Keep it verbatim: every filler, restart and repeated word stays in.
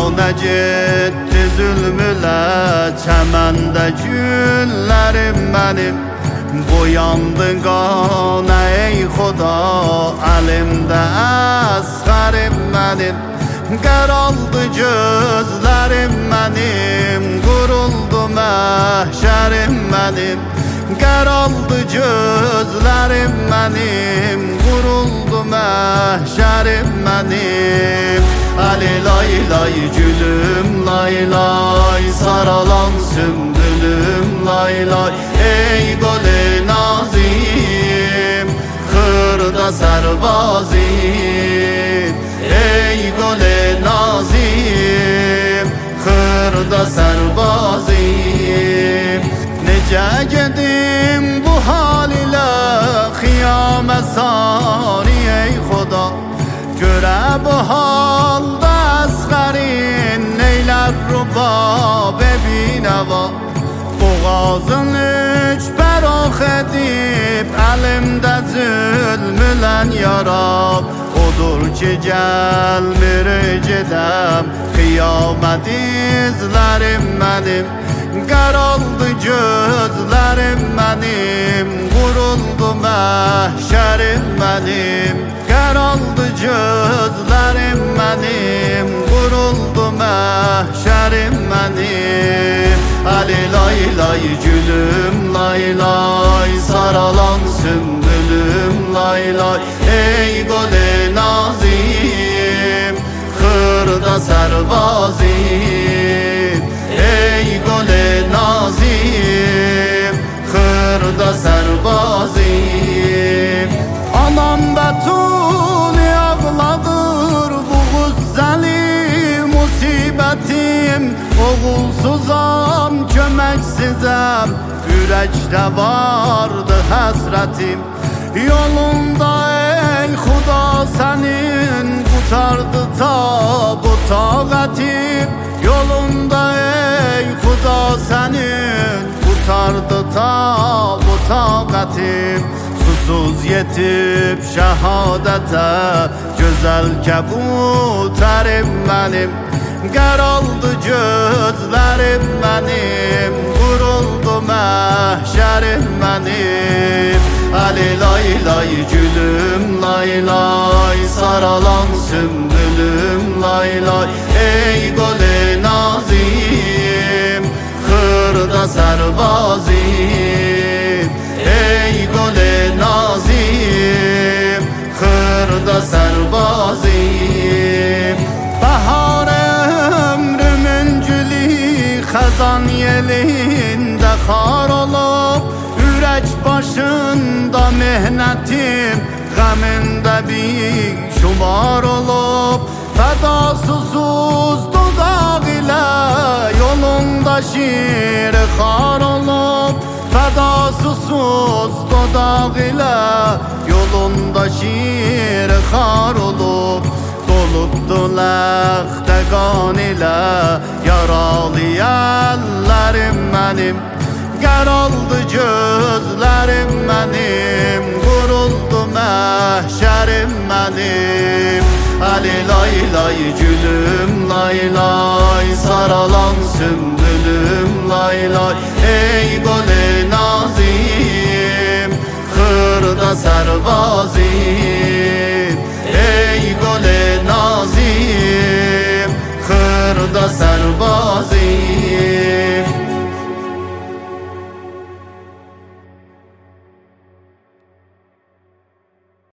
ne gitti zulmüle, çemende güllerim benim. Boyandın qana ey Xuda, əlimdə əsğərim mənim. Qaraldı gözlərim mənim, quruldu məhşərim mənim. Qaraldı gözlərim mənim, quruldu məhşərim mənim. Ali lay lay gülüm lay lay, saralan sümbülüm lay lay. Ey gole nazim, xırda sərbazim. Ey gole nazim, xırda sərbazim. Necə gedim bu hal ilə xiyamət sari ey Xuda. Görə bu halda əsğərin neylər rubab binəva. Boğazın üç bərox edib əlimdə zülmülən yarab. Odur ki gəlmir gedəm, qiyamət izlərim mənim. Qaraldı gözlərim mənim, quruldu məhşərim mənim. Qaraldı gözlərim mənim, quruldu məhşərim mənim. Ali lay lay gülüm lay lay, saralan sümbülüm lay lay. Ey gole nazim, xırda sərbazim. Ey gole nazim, xırda sərbazim. Anam Betuli ağladır bu güzeli musibetim. Oğulsuzam, köməksizəm, ürəkdə vardı həsrətim. Yolunda ey Xuda sənin, qutardı ta bu taqətim. Yolunda ey Xuda sənin, qutardı ta bu taqətim. Susuz yetib şəhadətə, gözəl kəbutərim mənim. Qaraldı gözlərim mənim, quruldu məhşərim mənim. Ali lay lay gülüm lay lay, saralan sümbülüm lay lay. Ey gole nazim, xırda sərbazim. Ey gole nazim, xırda sərbazim. Bahar ömrümün gülü xəzan yelində xar olub. Ürək başında mehnetim, qəmində bir şumar olub. Fədasızsız dodaq ilə yolunda şir xar olub. Fədasızsız dodaq ilə yolunda şir xar olub. Dolubdu ləxtə qan ilə yaralı əllərim mənim. Qaraldı gözlərim mənim, quruldu məhşərim mənim. Ali lay lay gülüm lay lay, saralan sümbülüm lay lay. Ey gole nazim, xırda sərbazim.